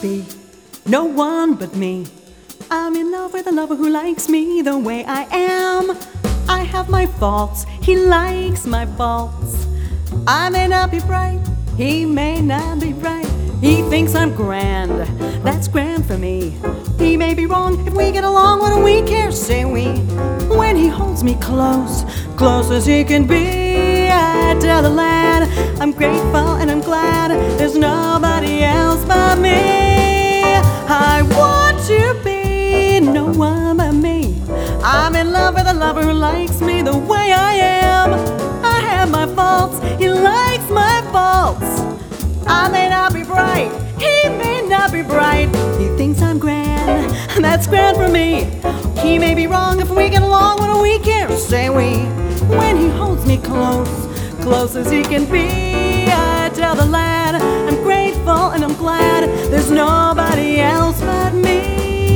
be no one but me. I'm in love with a lover who likes me the way I am. I have my faults, he likes my faults. I may not be bright, he may not be bright. He thinks I'm grand, that's grand for me. He may be wrong, if we get along, what do we care, say we? When he holds me close, close as he can be, I tell the lad, I'm grateful and I'm glad there's nobody else but me. I want to be no one but me. I'm in love with a lover who likes me the way I am. I have my faults, he likes my faults. I may not be bright, he may not be bright. He thinks I'm grand, that's grand for me. He may be wrong, if we get along, what do we care, say we? When he holds me close, close as he can be, I tell the lad, I'm grateful and I'm glad there's nobody else but me.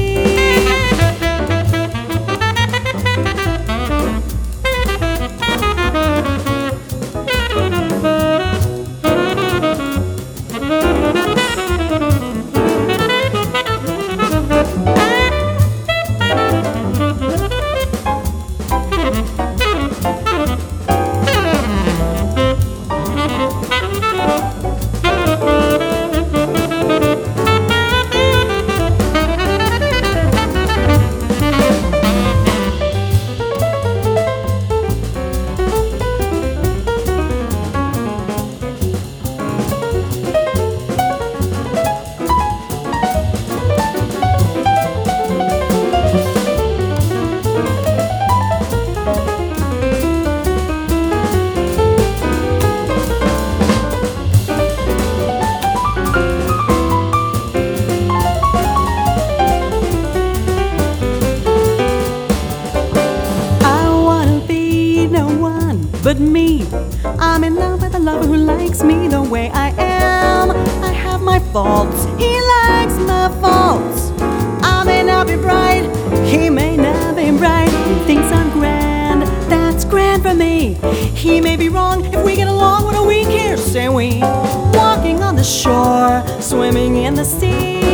But me, I'm in love with a lover who likes me the way I am. I have my faults, he likes my faults. I may not be bright, he may not be bright. He thinks I'm grand, that's grand for me. He may be wrong, if we get along, what do we care, say we? Walking on the shore, swimming in the sea,